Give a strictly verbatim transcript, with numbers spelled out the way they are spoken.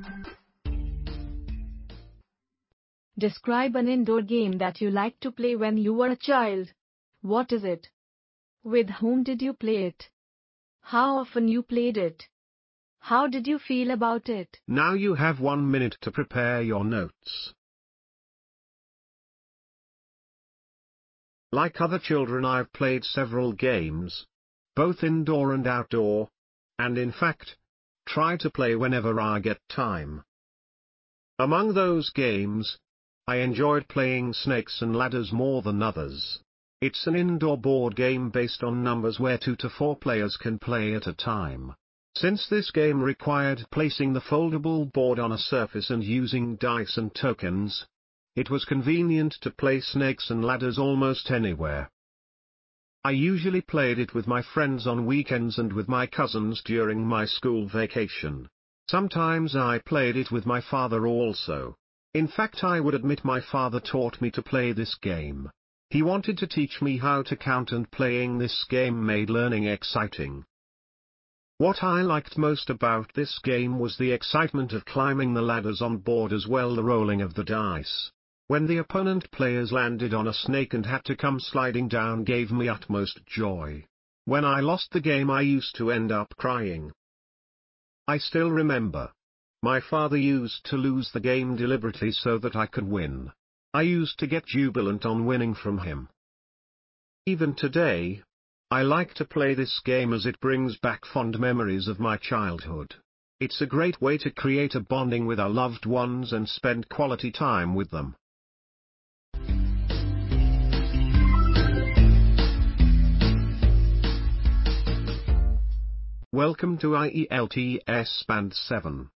Describe an indoor game that you liked to play when you were a child. What is it? With whom did you play it? How often you played it? How did you feel about it? Now you have one minute to prepare your notes. Like other children, I've played several games, both indoor and outdoor, and in fact, try to play whenever I get time. Among those games, I enjoyed playing Snakes and Ladders more than others. It's an indoor board game based on numbers where two to four players can play at a time. Since this game required placing the foldable board on a surface and using dice and tokens, it was convenient to play Snakes and Ladders almost anywhere. I usually played it with my friends on weekends and with my cousins during my school vacation. Sometimes I played it with my father also. In fact, I would admit my father taught me to play this game. He wanted to teach me how to count, and playing this game made learning exciting. What I liked most about this game was the excitement of climbing the ladders on board, as well the rolling of the dice. When the opponent players landed on a snake and had to come sliding down gave me utmost joy. When I lost the game I used to end up crying. I still remember. My father used to lose the game deliberately so that I could win. I used to get jubilant on winning from him. Even today, I like to play this game as it brings back fond memories of my childhood. It's a great way to create a bonding with our loved ones and spend quality time with them. Welcome to I E L T S Band seven.